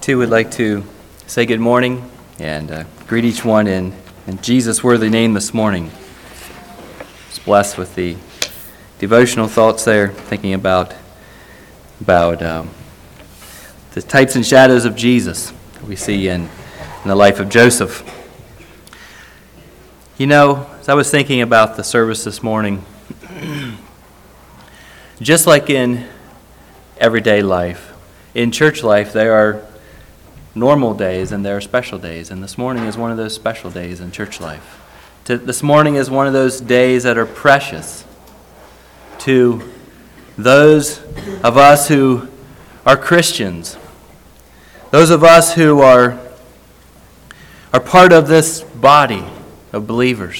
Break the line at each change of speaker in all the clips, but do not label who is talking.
too would like to say good morning and greet each one in Jesus' worthy name this morning. I was blessed with the devotional thoughts there, thinking about the types and shadows of Jesus we see in the life of Joseph. You know, as I was thinking about the service this morning, just like in everyday life, in church life, there are normal days and there are special days, and this morning is one of those special days in church life. This morning is one of those days that are precious to those of us who are Christians, those of us who are part of this body of believers.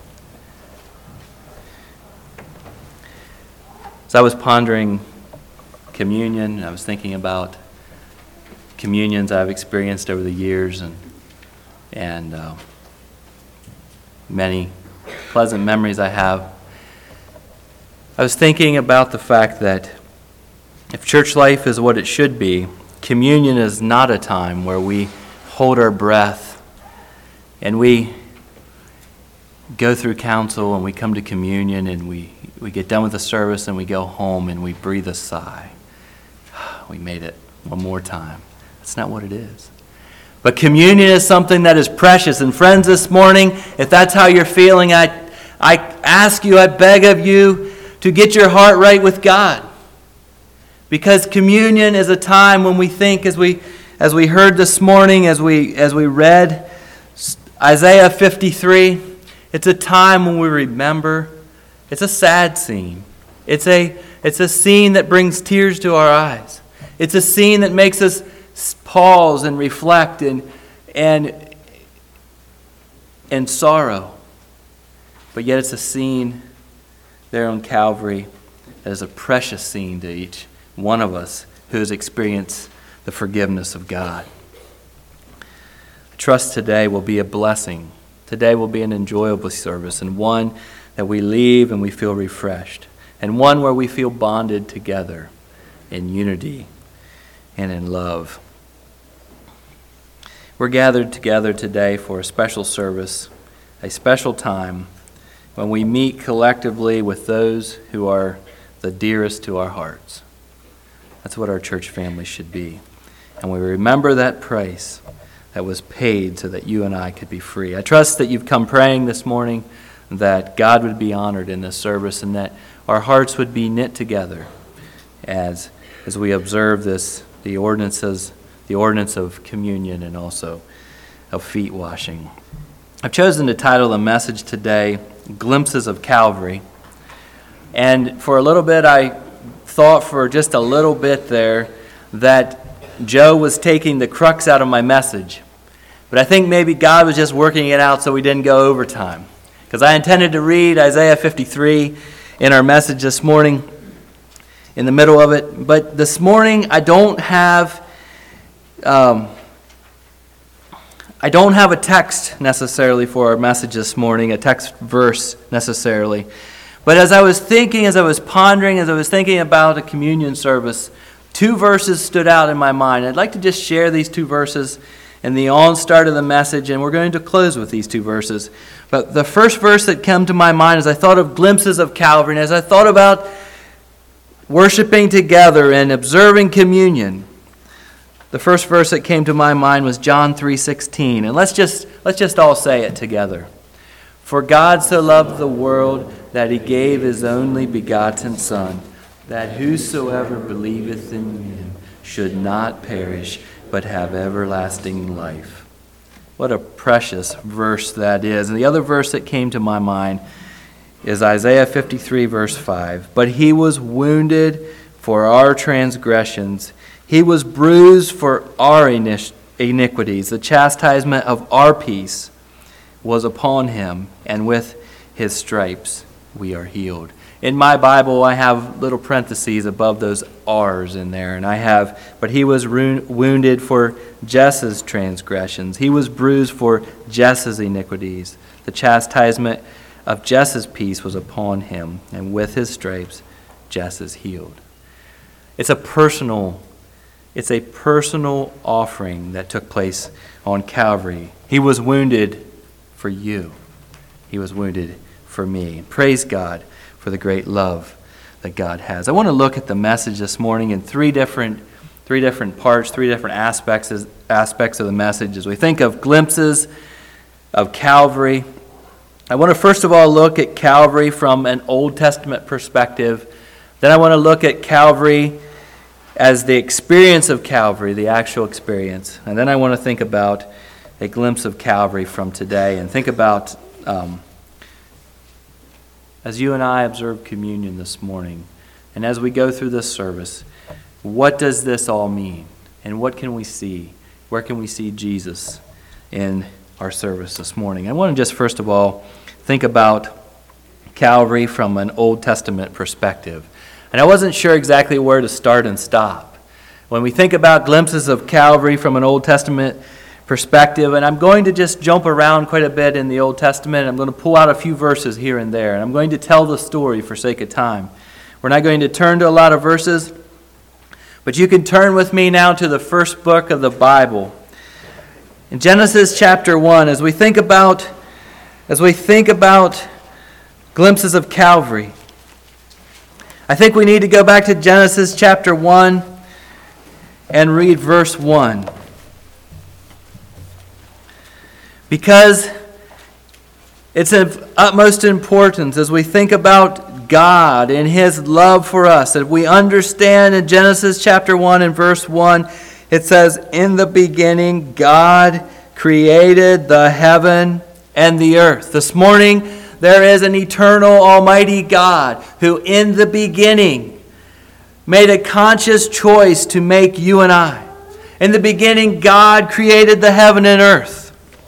As I was pondering communion, I was thinking about communions I've experienced over the years and many pleasant memories I have. I was thinking about the fact that if church life is what it should be, communion is not a time where we hold our breath and we go through counsel and we come to communion and we get done with the service and we go home and we breathe a sigh. We made it one more time. That's not what it is. But communion is something that is precious. And friends, this morning, if that's how you're feeling, I ask you, I beg of you to get your heart right with God. Because communion is a time when we think, as we heard this morning, as we read Isaiah 53, it's a time when we remember. It's a sad scene. It's a scene that brings tears to our eyes. It's a scene that makes us pause and reflect and sorrow. But yet it's a scene there on Calvary that is a precious scene to each one of us who has experienced the forgiveness of God. I trust today will be a blessing. Today will be an enjoyable service, and one that we leave and we feel refreshed, and one where we feel bonded together in unity and in love. We're gathered together today for a special service, a special time when we meet collectively with those who are the dearest to our hearts. That's what our church family should be. And we remember that price that was paid so that you and I could be free. I trust that you've come praying this morning that God would be honored in this service and that our hearts would be knit together as we observe the ordinance of communion and also of feet washing. I've chosen to title the message today, Glimpses of Calvary. And for a little bit, I thought for just a little bit there that Joe was taking the crux out of my message. But I think maybe God was just working it out so we didn't go overtime. Because I intended to read Isaiah 53 in our message this morning, in the middle of it. But this morning, I don't have a text necessarily for our message this morning, a text verse necessarily. But as I was thinking, as I was pondering, as I was thinking about a communion service, two verses stood out in my mind. I'd like to just share these two verses in the onstart of the message, and we're going to close with these two verses. But the first verse that came to my mind as I thought of glimpses of Calvary, and as I thought about worshiping together and observing communion, the first verse that came to my mind was John 3:16. And let's just all say it together. For God so loved the world that he gave his only begotten Son, that whosoever believeth in him should not perish, but have everlasting life. What a precious verse that is. And the other verse that came to my mind is Isaiah 53, verse 5. But he was wounded for our transgressions. He was bruised for our iniquities. The chastisement of our peace was upon him, and with his stripes we are healed. In my Bible, I have little parentheses above those R's in there, and I have, but he was wounded for Jesse's transgressions. He was bruised for Jesse's iniquities. The chastisement of Jesse's peace was upon him, and with his stripes, Jess is healed. It's a personal It's a personal offering that took place on Calvary. He was wounded for you. He was wounded for me. Praise God for the great love that God has. I want to look at the message this morning in three different parts, three different aspects of the message. As we think of glimpses of Calvary, I want to first of all look at Calvary from an Old Testament perspective. Then I want to look at Calvary as the experience of Calvary, the actual experience. And then I want to think about a glimpse of Calvary from today and think about, as you and I observe communion this morning, and as we go through this service, what does this all mean? And what can we see? Where can we see Jesus in our service this morning? I want to just first of all think about Calvary from an Old Testament perspective. And I wasn't sure exactly where to start and stop. When we think about glimpses of Calvary from an Old Testament perspective, and I'm going to just jump around quite a bit in the Old Testament. I'm going to pull out a few verses here and there, and I'm going to tell the story for sake of time. We're not going to turn to a lot of verses, but you can turn with me now to the first book of the Bible. In Genesis chapter 1, as we think about glimpses of Calvary, I think we need to go back to Genesis chapter 1 and read verse 1. Because it's of utmost importance as we think about God and His love for us, that we understand in Genesis chapter 1 and verse 1, it says, "In the beginning God created the heaven and the earth." This morning, there is an eternal, almighty God who in the beginning made a conscious choice to make you and I. In the beginning, God created the heaven and earth.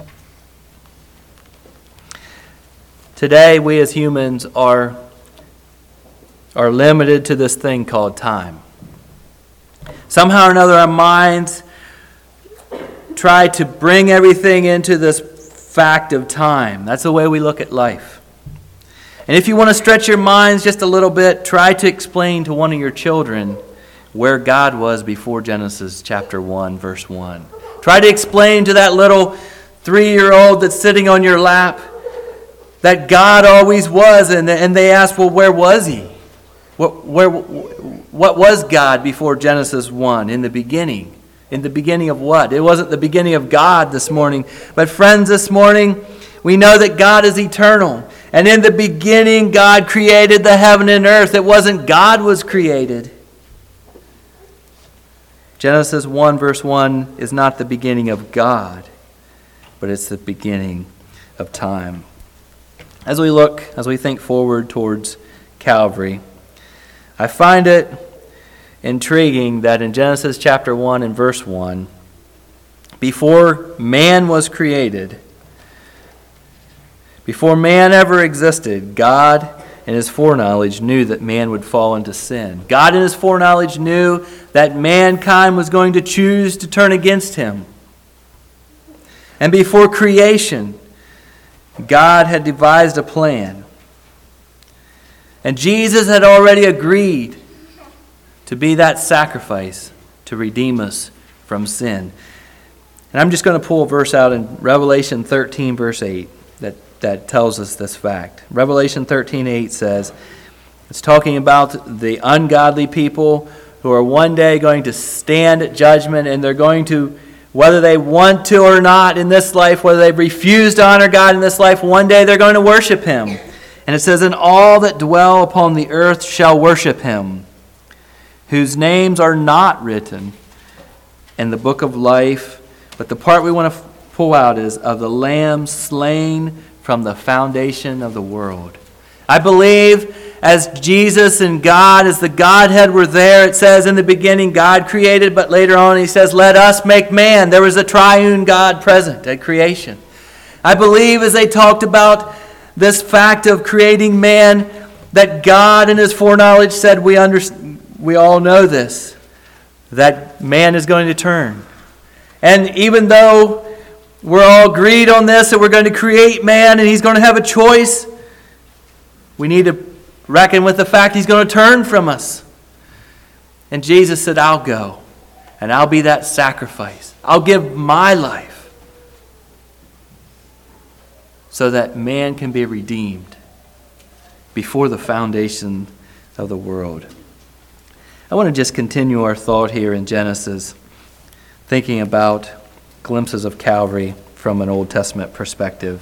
Today, we as humans are limited to this thing called time. Somehow or another, our minds try to bring everything into this fact of time. That's the way we look at life. And if you want to stretch your minds just a little bit, try to explain to one of your children where God was before Genesis chapter 1, verse 1. Try to explain to that little 3-year-old that's sitting on your lap that God always was, and they ask, well, where was He? What was God before Genesis 1 in the beginning? In the beginning of what? It wasn't the beginning of God this morning. But friends, this morning, we know that God is eternal. And in the beginning, God created the heaven and earth. It wasn't God was created. Genesis 1 verse 1 is not the beginning of God, but it's the beginning of time. As we think forward towards Calvary, I find it intriguing that in Genesis chapter 1 and verse 1, before man was created, before man ever existed, God in His foreknowledge knew that man would fall into sin. God in His foreknowledge knew that mankind was going to choose to turn against Him. And before creation, God had devised a plan. And Jesus had already agreed to be that sacrifice to redeem us from sin. And I'm just going to pull a verse out in Revelation 13, verse 8, that tells us this fact. Revelation 13:8 says, it's talking about the ungodly people who are one day going to stand at judgment, and they're going to, whether they want to or not in this life, whether they refuse to honor God in this life, one day they're going to worship Him. And it says, and all that dwell upon the earth shall worship Him, whose names are not written in the book of life. But the part we want to pull out is of the Lamb slain from the foundation of the world. I believe as Jesus and God, as the Godhead were there, it says in the beginning God created, but later on He says, let us make man. There was a triune God present at creation. I believe as they talked about this fact of creating man, that God in His foreknowledge said, we all know this, that man is going to turn. And even though we're all agreed on this, that we're going to create man and he's going to have a choice, we need to reckon with the fact he's going to turn from us. And Jesus said, I'll go. and I'll be that sacrifice. I'll give my life so that man can be redeemed before the foundation of the world. I want to just continue our thought here in Genesis, thinking about glimpses of Calvary from an Old Testament perspective.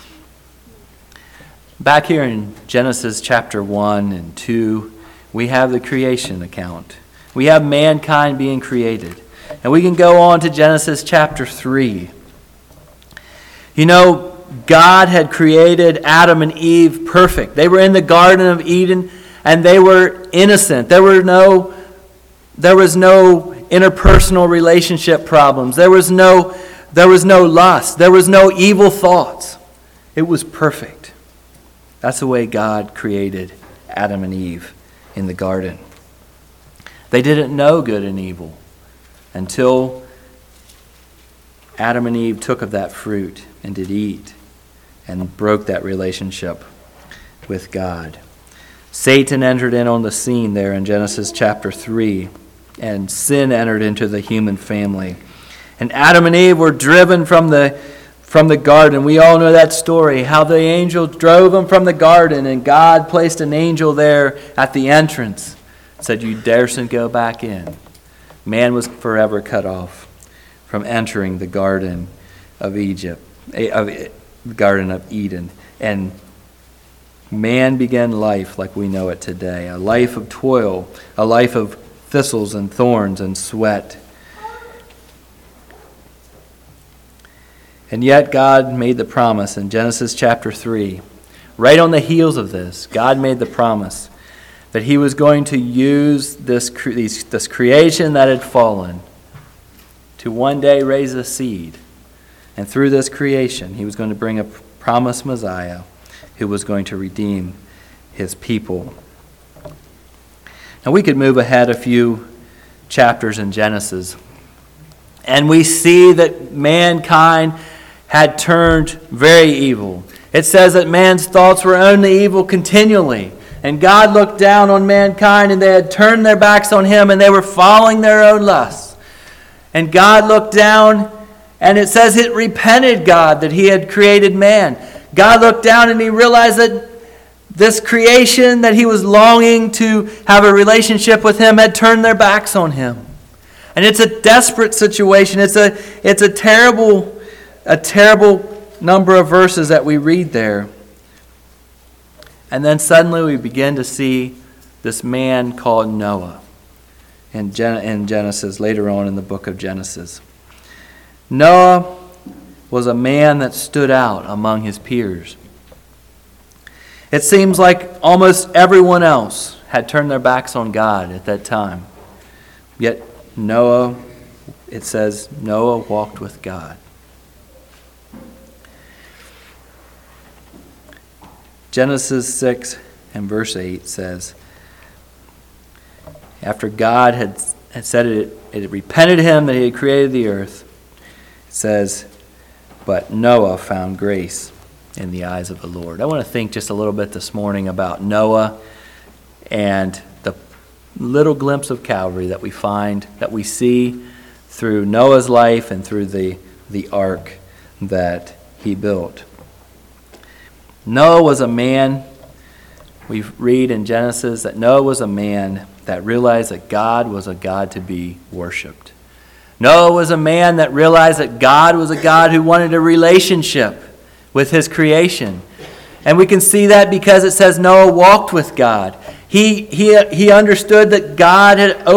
Back here in Genesis chapter 1 and 2, we have the creation account. We have mankind being created. And we can go on to Genesis chapter 3. You know, God had created Adam and Eve perfect. They were in the Garden of Eden and they were innocent. There was no interpersonal relationship problems. There was no lust. There was no evil thoughts. It was perfect. That's the way God created Adam and Eve in the garden. They didn't know good and evil until Adam and Eve took of that fruit and did eat and broke that relationship with God. Satan entered in on the scene there in Genesis chapter 3, and sin entered into the human family. And Adam and Eve were driven from the garden. We all know that story, how the angel drove them from the garden, and God placed an angel there at the entrance. Said, you daresn't go back in. Man was forever cut off from entering the Garden of the Garden of Eden. And man began life like we know it today, a life of toil, a life of thistles and thorns and sweat. And yet God made the promise in Genesis chapter 3. Right on the heels of this, God made the promise that he was going to use this creation that had fallen to one day raise a seed. And through this creation, he was going to bring a promised Messiah who was going to redeem his people. Now we could move ahead a few chapters in Genesis, and we see that mankind had turned very evil. It says that man's thoughts were only evil continually. And God looked down on mankind, and they had turned their backs on him, and they were following their own lusts. And God looked down, and it says it repented God that he had created man. God looked down and he realized that this creation that he was longing to have a relationship with him had turned their backs on him. And it's a desperate situation. It's a terrible number of verses that we read there. And then suddenly we begin to see this man called Noah in Genesis, later on in the book of Genesis. Noah was a man that stood out among his peers. It seems like almost everyone else had turned their backs on God at that time. Yet Noah, it says, Noah walked with God. Genesis 6 and verse 8 says, after God had said it repented him that he had created the earth, it says, but Noah found grace in the eyes of the Lord. I want to think just a little bit this morning about Noah and the little glimpse of Calvary that we find, that we see through Noah's life and through the ark that he built. Noah was a man, we read in Genesis that Noah was a man that realized that God was a God to be worshipped. Noah was a man that realized that God was a God who wanted a relationship with his creation. And we can see that because it says Noah walked with God. He understood that God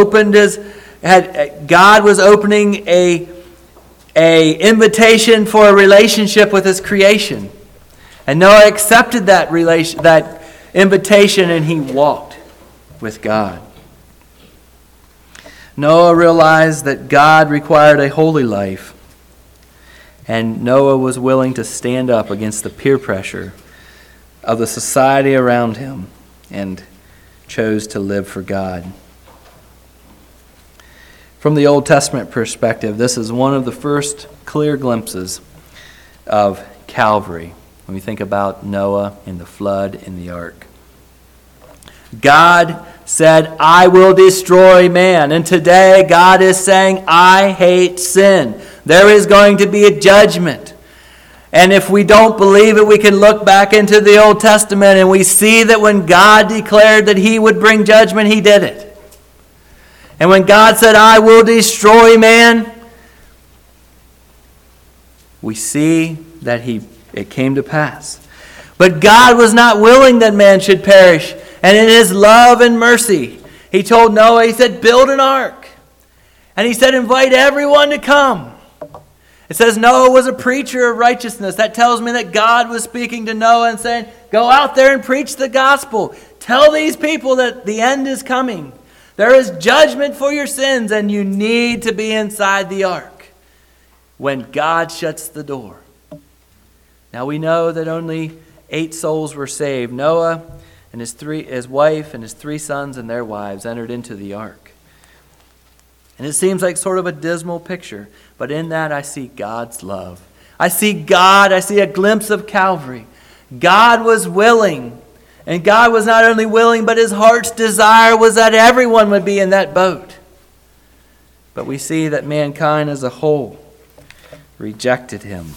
God was opening a invitation for a relationship with his creation. And Noah accepted that invitation, and he walked with God. Noah realized that God required a holy life, and Noah was willing to stand up against the peer pressure of the society around him and chose to live for God. From the Old Testament perspective, this is one of the first clear glimpses of Calvary when we think about Noah and the flood in the ark. God said, I will destroy man. And today God is saying, I hate sin. There is going to be a judgment. And if we don't believe it, we can look back into the Old Testament and we see that when God declared that he would bring judgment, he did it. And when God said, I will destroy man, we see that it came to pass. But God was not willing that man should perish. And in his love and mercy, he told Noah, he said, build an ark. And he said, invite everyone to come. It says Noah was a preacher of righteousness. That tells me that God was speaking to Noah and saying, go out there and preach the gospel. Tell these people that the end is coming. There is judgment for your sins, and you need to be inside the ark when God shuts the door. Now we know that only 8 souls were saved. Noah and his wife and his 3 sons and their wives entered into the ark. And it seems like sort of a dismal picture, but in that I see God's love. I see God, I see a glimpse of Calvary. God was willing, and God was not only willing, but his heart's desire was that everyone would be in that boat. But we see that mankind as a whole rejected him.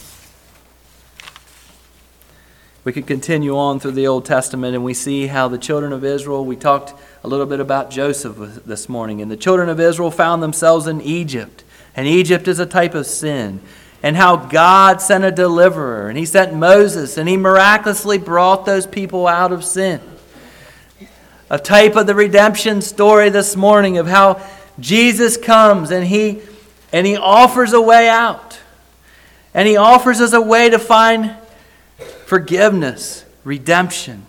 We could continue on through the Old Testament and we see how the children of Israel, we talked a little bit about Joseph this morning, and the children of Israel found themselves in Egypt. And Egypt is a type of sin. And how God sent a deliverer, and he sent Moses, and he miraculously brought those people out of sin. A type of the redemption story this morning of how Jesus comes and he offers a way out. And he offers us a way to find forgiveness, redemption.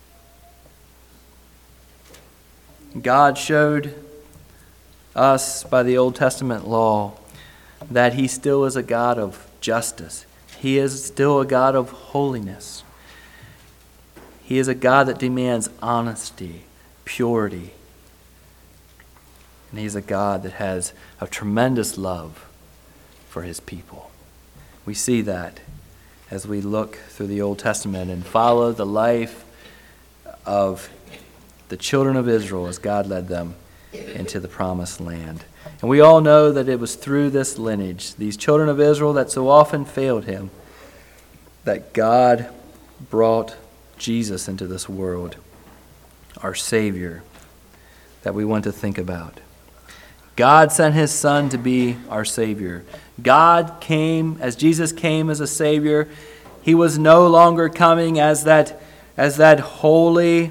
God showed us by the Old Testament law that he still is a God of justice. He is still a God of holiness. He is a God that demands honesty, purity. And he's a God that has a tremendous love for his people. We see that as we look through the Old Testament and follow the life of the children of Israel as God led them into the promised land. And we all know that it was through this lineage, these children of Israel that so often failed him, that God brought Jesus into this world, our Savior, that we want to think about. God sent his Son to be our Savior. God came, as Jesus came as a Savior, he was no longer coming as that holy,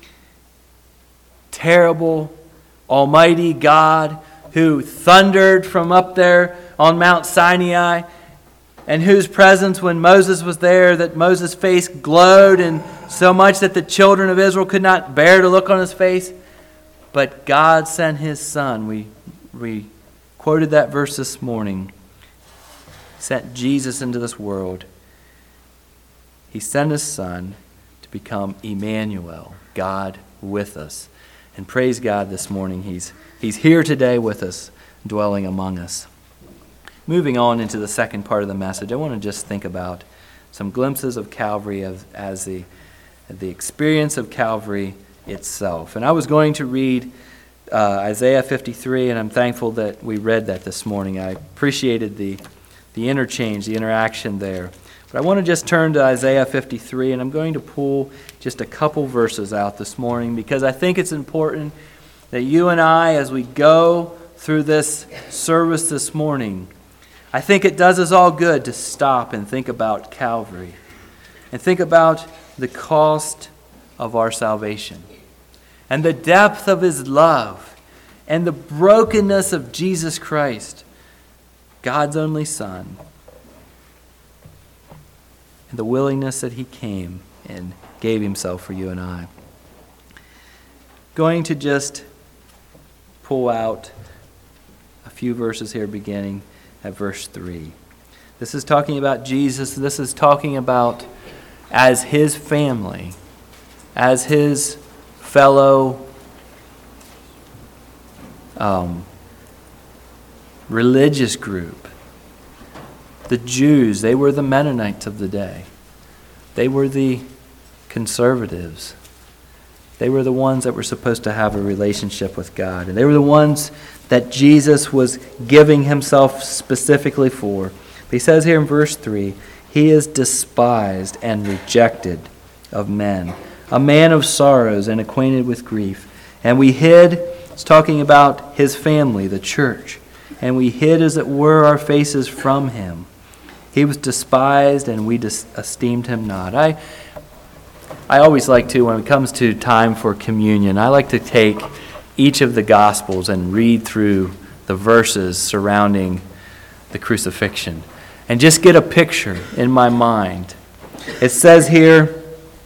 terrible, almighty God who thundered from up there on Mount Sinai, and whose presence when Moses was there, that Moses' face glowed and so much that the children of Israel could not bear to look on his face. But God sent his Son. We quoted that verse this morning. Sent Jesus into this world. He sent his Son to become Emmanuel, God with us. And praise God this morning, He's here today with us, dwelling among us. Moving on into the second part of the message, I want to just think about some glimpses of Calvary as the experience of Calvary itself. And I was going to read Isaiah 53, and I'm thankful that we read that this morning. I appreciated the interchange, the interaction there. But I want to just turn to Isaiah 53, and I'm going to pull just a couple verses out this morning because I think it's important that you and I, as we go through this service this morning, I think it does us all good to stop and think about Calvary and think about the cost of our salvation and the depth of his love and the brokenness of Jesus Christ, God's only Son, and the willingness that he came and gave himself for you and I. Going to just pull out a few verses here beginning at verse 3. This is talking about Jesus. This is talking about as his family, as his fellow religious group. The Jews, they were the Mennonites of the day. They were the conservatives. They were the ones that were supposed to have a relationship with God. And they were the ones that Jesus was giving himself specifically for. But he says here in verse 3, he is despised and rejected of men, a man of sorrows and acquainted with grief. And we hid, it's talking about his family, the church, and we hid, as it were, our faces from him. He was despised and we esteemed him not. I always like to, when it comes to time for communion, I like to take each of the Gospels and read through the verses surrounding the crucifixion and just get a picture in my mind. It says here,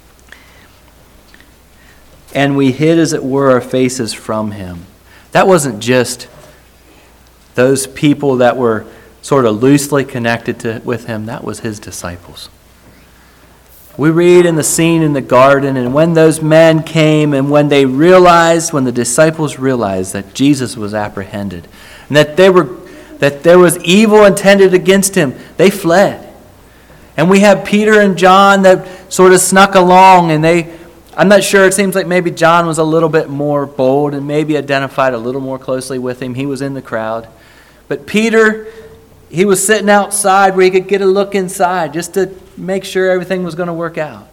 and we hid, as it were, our faces from him. That wasn't just those people that were sort of loosely connected with him. That was his disciples. We read in the scene in the garden, and when those men came and when the disciples realized that Jesus was apprehended and that there was evil intended against him, they fled. And we have Peter and John that sort of snuck along, and I'm not sure, it seems like maybe John was a little bit more bold and maybe identified a little more closely with him. He was in the crowd. But Peter, he was sitting outside where he could get a look inside just to make sure everything was going to work out.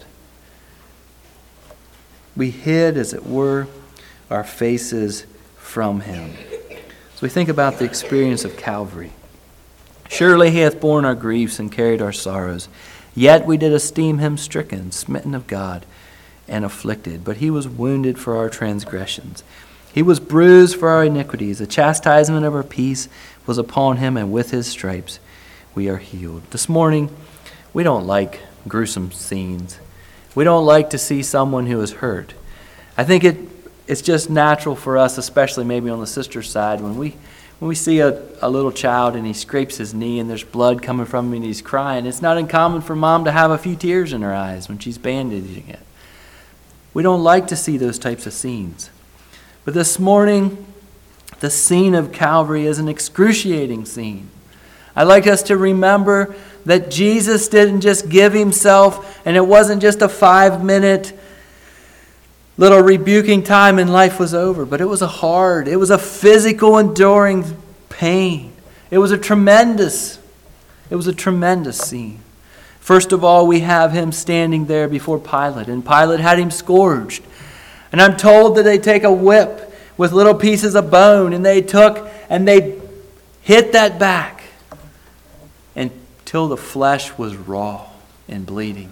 We hid, as it were, our faces from him. So we think about the experience of Calvary. Surely he hath borne our griefs and carried our sorrows. Yet we did esteem him stricken, smitten of God, and afflicted. But he was wounded for our transgressions. He was bruised for our iniquities. The chastisement of our peace was upon him, and with his stripes we are healed. This morning, we don't like gruesome scenes. We don't like to see someone who is hurt. I think it's just natural for us, especially maybe on the sister's side, when we see a little child and he scrapes his knee and there's blood coming from him and he's crying. It's not uncommon for mom to have a few tears in her eyes when she's bandaging it. We don't like to see those types of scenes. But this morning, the scene of Calvary is an excruciating scene. I'd like us to remember that Jesus didn't just give himself, and it wasn't just a 5-minute little rebuking time and life was over, but it was a physical enduring pain. It was a tremendous scene. First of all, we have him standing there before Pilate, and Pilate had him scourged. And I'm told that they take a whip with little pieces of bone, and they hit that back until the flesh was raw and bleeding.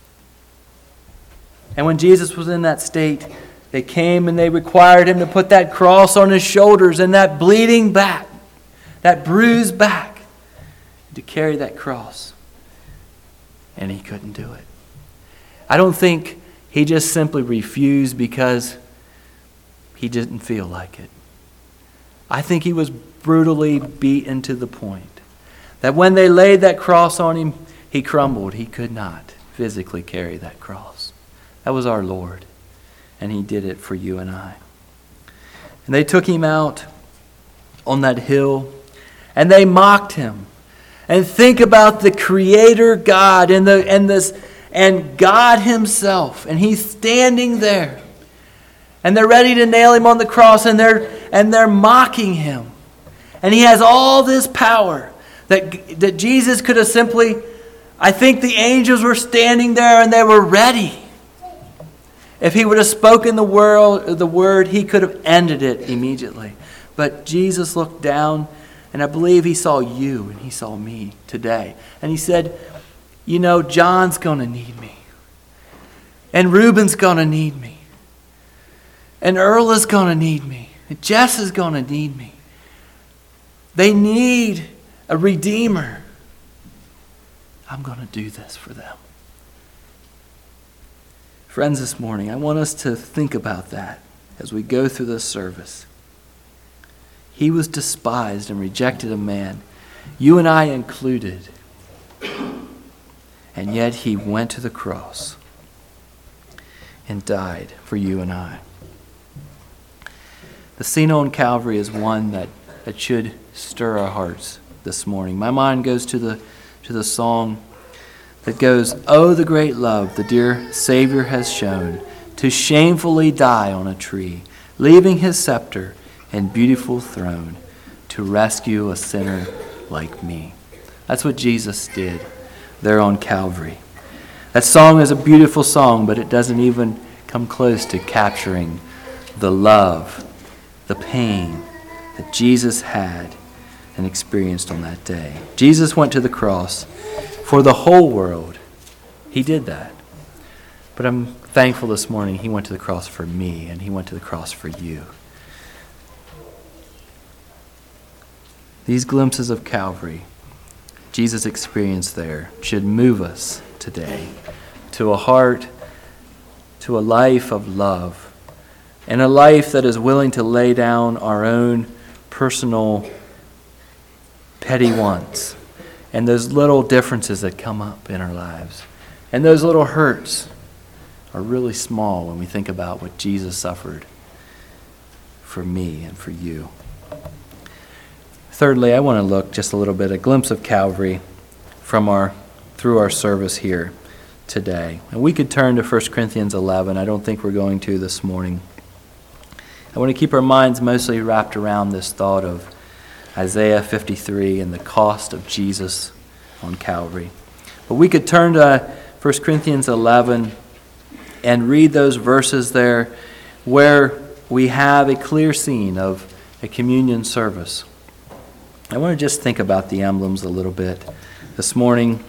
And when Jesus was in that state, they came and they required him to put that cross on his shoulders and that bleeding back, that bruised back, to carry that cross. And he couldn't do it. I don't think he just simply refused because he didn't feel like it. I think he was brutally beaten to the point that when they laid that cross on him, he crumbled. He could not physically carry that cross. That was our Lord, and he did it for you and I. And they took him out on that hill, and they mocked him. And think about the Creator God and God himself, and he's standing there. And they're ready to nail him on the cross, and they're mocking him. And he has all this power that Jesus could have simply, I think the angels were standing there and they were ready. If he would have spoken the word, he could have ended it immediately. But Jesus looked down, and I believe he saw you and he saw me today. And he said, John's going to need me. And Reuben's going to need me. And Earl is going to need me. And Jess is going to need me. They need a redeemer. I'm going to do this for them. Friends, this morning, I want us to think about that as we go through this service. He was despised and rejected of man, you and I included. And yet he went to the cross and died for you and I. The scene on Calvary is one that should stir our hearts this morning. My mind goes to the song that goes, "Oh, the great love the dear Savior has shown to shamefully die on a tree, leaving his scepter and beautiful throne to rescue a sinner like me. That's what Jesus did there on Calvary. That song is a beautiful song, but it doesn't even come close to capturing the love, the pain that Jesus had and experienced on that day. Jesus went to the cross for the whole world. He did that. But I'm thankful this morning he went to the cross for me, and he went to the cross for you. These glimpses of Calvary, Jesus' experience there, should move us today to a heart, to a life of love, and a life that is willing to lay down our own personal petty wants and those little differences that come up in our lives. And those little hurts are really small when we think about what Jesus suffered for me and for you. Thirdly, I want to look just a little bit, a glimpse of Calvary through our service here today. And we could turn to 1 Corinthians 11. I don't think we're going to this morning. I want to keep our minds mostly wrapped around this thought of Isaiah 53 and the cost of Jesus on Calvary. But we could turn to 1 Corinthians 11 and read those verses there where we have a clear scene of a communion service. I want to just think about the emblems a little bit. This morning,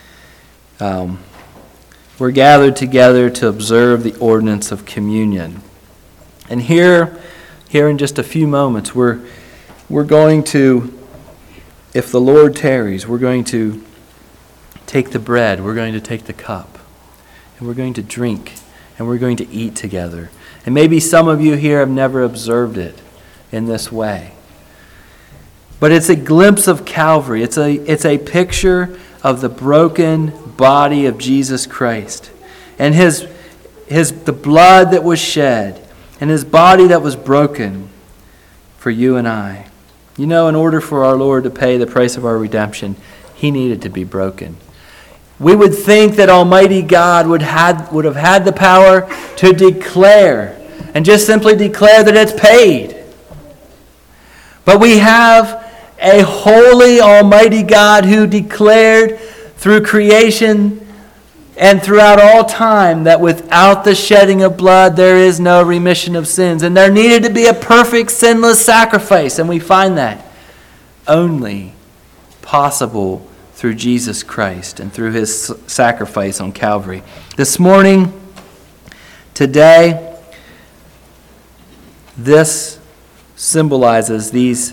we're gathered together to observe the ordinance of communion. And here in just a few moments, we're going to, if the Lord tarries, we're going to take the bread, we're going to take the cup, and we're going to drink, and we're going to eat together. And maybe some of you here have never observed it in this way. But it's a glimpse of Calvary. It's a picture of the broken body of Jesus Christ and the blood that was shed and his body that was broken for you and I. You know, in order for our Lord to pay the price of our redemption, he needed to be broken. We would think that Almighty God would have had the power to declare and just simply declare that it's paid. But we have a holy Almighty God who declared through creation and throughout all time that without the shedding of blood there is no remission of sins. And there needed to be a perfect sinless sacrifice. And we find that only possible through Jesus Christ and through his sacrifice on Calvary. This morning, today, this symbolizes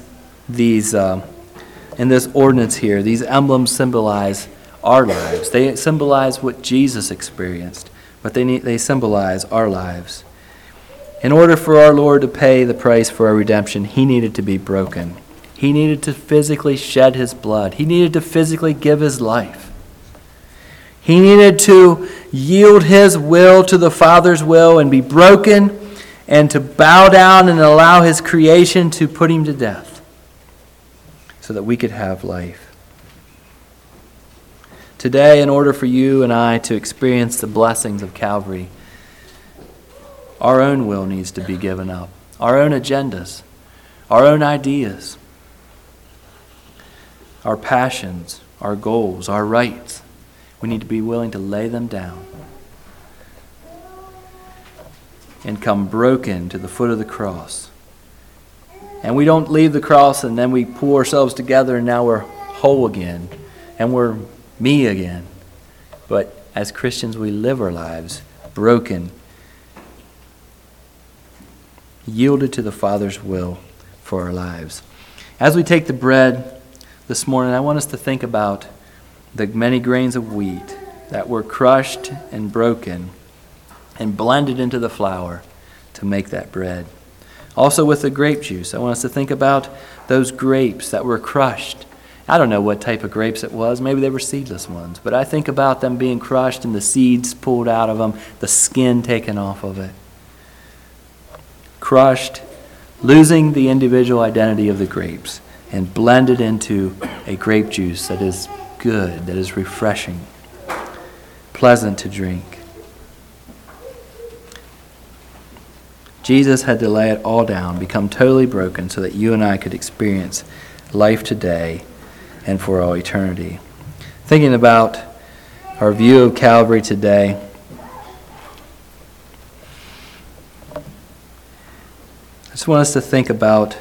in this ordinance here, these emblems symbolize our lives. They symbolize what Jesus experienced, but they symbolize our lives. In order for our Lord to pay the price for our redemption, he needed to be broken. He needed to physically shed his blood. He needed to physically give his life. He needed to yield his will to the Father's will and be broken and to bow down and allow his creation to put him to death so that we could have life. Today, in order for you and I to experience the blessings of Calvary, our own will needs to be given up, our own agendas, our own ideas, our passions, our goals, our rights. We need to be willing to lay them down and come broken to the foot of the cross. And we don't leave the cross and then we pull ourselves together and now we're whole again and we're me again. But as Christians, we live our lives broken, yielded to the Father's will for our lives. As we take the bread this morning, I want us to think about the many grains of wheat that were crushed and broken and blended into the flour to make that bread. Also with the grape juice, I want us to think about those grapes that were crushed. I don't know what type of grapes it was. Maybe they were seedless ones. But I think about them being crushed and the seeds pulled out of them, the skin taken off of it. Crushed, losing the individual identity of the grapes, and blended into a grape juice that is good, that is refreshing, pleasant to drink. Jesus had to lay it all down, become totally broken so that you and I could experience life today and for all eternity. Thinking about our view of Calvary today, I just want us to think about,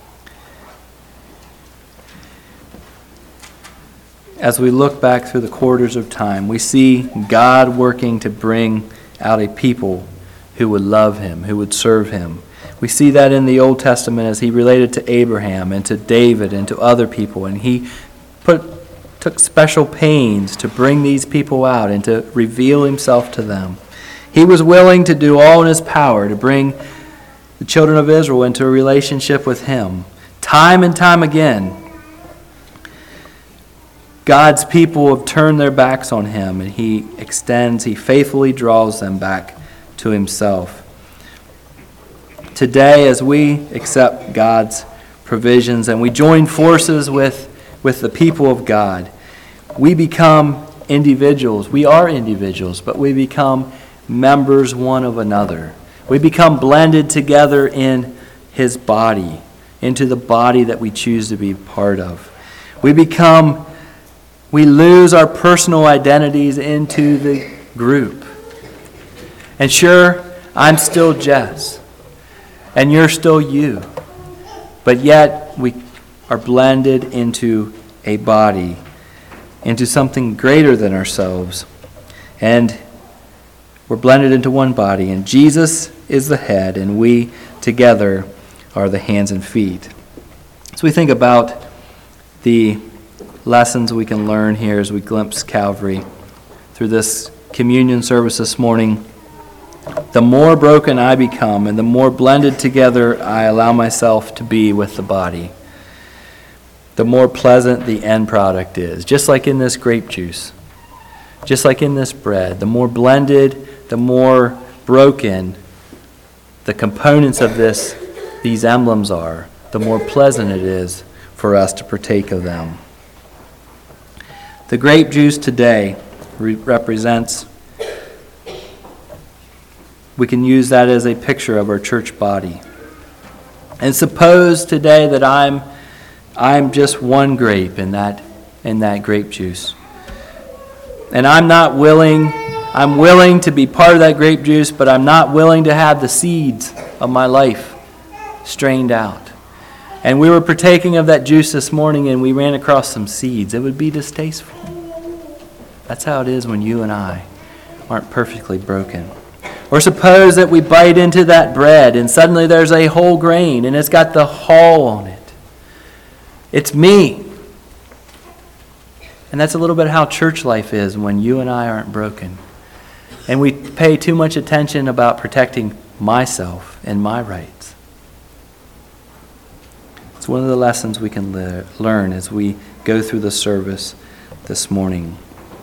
as we look back through the quarters of time, we see God working to bring out a people who would love him, who would serve him. We see that in the Old Testament as he related to Abraham and to David and to other people, and he took special pains to bring these people out and to reveal himself to them. He was willing to do all in his power to bring the children of Israel into a relationship with him. Time and time again, God's people have turned their backs on him, and he faithfully draws them back to himself. Today, as we accept God's provisions and we join forces with the people of God, we become individuals. We are individuals, but we become members one of another. We become blended together in his body, into the body that we choose to be part of. We lose our personal identities into the group. And sure, I'm still Jess, and you're still you. But yet, we are blended into a body, into something greater than ourselves. And we're blended into one body, and Jesus is the head, and we together are the hands and feet. So we think about the lessons we can learn here as we glimpse Calvary through this communion service this morning. The more broken I become and the more blended together I allow myself to be with the body, the more pleasant the end product is. Just like in this grape juice, just like in this bread, the more blended, the more broken the components of these emblems are, the more pleasant it is for us to partake of them. The grape juice today represents, we can use that as a picture of our church body. And suppose today that I'm just one grape in that grape juice. And I'm willing to be part of that grape juice, but I'm not willing to have the seeds of my life strained out. And we were partaking of that juice this morning and we ran across some seeds. It would be distasteful. That's how it is when you and I aren't perfectly broken. Or suppose that we bite into that bread and suddenly there's a whole grain and it's got the hull on it. It's me. And that's a little bit how church life is when you and I aren't broken. And we pay too much attention about protecting myself and my rights. It's one of the lessons we can learn as we go through the service this morning.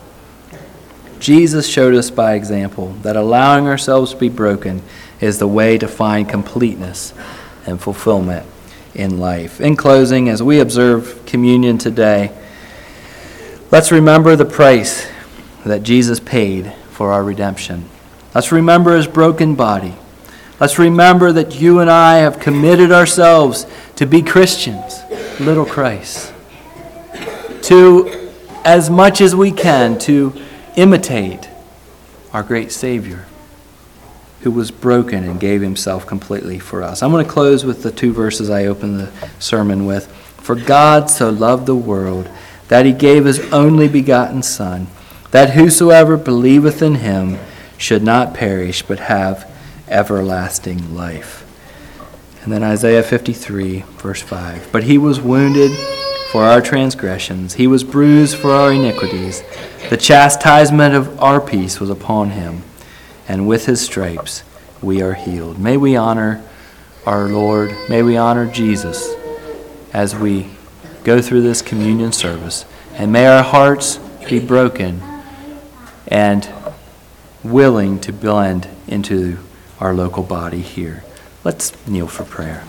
Jesus showed us by example that allowing ourselves to be broken is the way to find completeness and fulfillment in life. In closing, as we observe communion today, let's remember the price that Jesus paid for our redemption. Let's remember his broken body. Let's remember that you and I have committed ourselves to be Christians, little Christ, to, as much as we can, to imitate our great Savior who was broken and gave himself completely for us. I'm going to close with the two verses I opened the sermon with. For God so loved the world that he gave his only begotten Son, that whosoever believeth in him should not perish but have everlasting life. And then Isaiah 53, verse 5. But he was wounded for our transgressions. He was bruised for our iniquities. The chastisement of our peace was upon him, and with his stripes we are healed. May we honor our Lord. May we honor Jesus as we go through this communion service. And may our hearts be broken and willing to blend into our local body here. Let's kneel for prayer.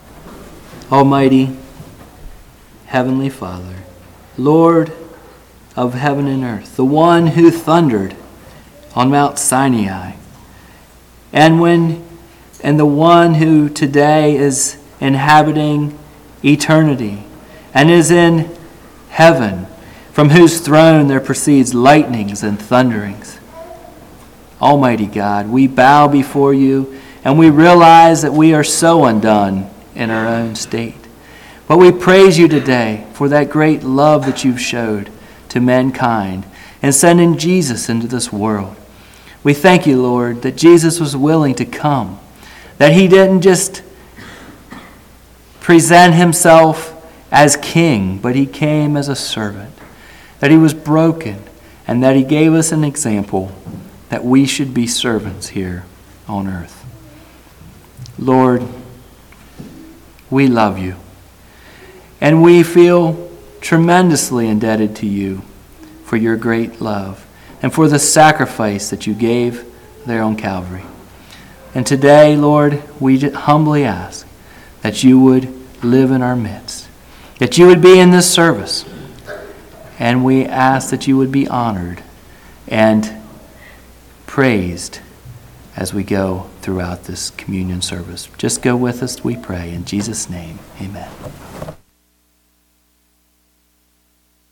Almighty Heavenly Father, Lord of heaven and earth, the one who thundered on Mount Sinai, and the one who today is inhabiting eternity and is in heaven, from whose throne there proceeds lightnings and thunderings. Almighty God, we bow before you, and we realize that we are so undone in our own state. But we praise you today for that great love that you've showed to mankind and sending Jesus into this world. We thank you, Lord, that Jesus was willing to come, that he didn't just present himself as king, but he came as a servant, that he was broken, and that he gave us an example that we should be servants here on earth. Lord, we love you, and we feel tremendously indebted to you for your great love and for the sacrifice that you gave there on Calvary. And today, Lord, we humbly ask that you would live in our midst, that you would be in this service, and we ask that you would be honored and praised as we go throughout this communion service. Just go with us, we pray. In Jesus' name, amen.